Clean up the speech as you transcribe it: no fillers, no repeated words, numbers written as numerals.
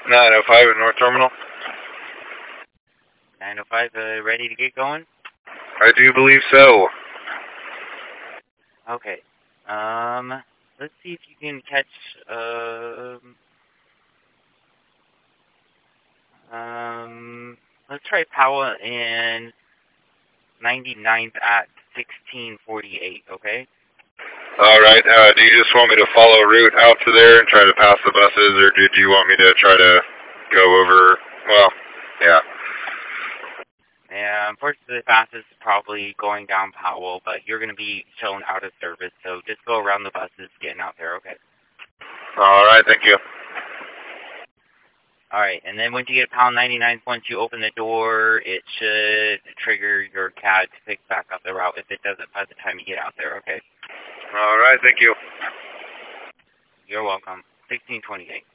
905 at North Terminal. 905, ready to get going? I do believe so. Okay. Let's see if you can catch, let's try Powell and 99th at 1648, okay? Alright, do you just want me to follow route out to there and try to pass the buses, or did you want me to try to go over, well, yeah. Yeah, unfortunately the fastest is probably going down Powell, but you're going to be shown out of service, so just go around the buses getting out there, okay? Alright, thank you. Alright, and then once you get Powell 99, once you open the door, it should trigger your CAD to pick back up the route if it doesn't by the time you get out there, okay? Alright, thank you. You're welcome. 1628.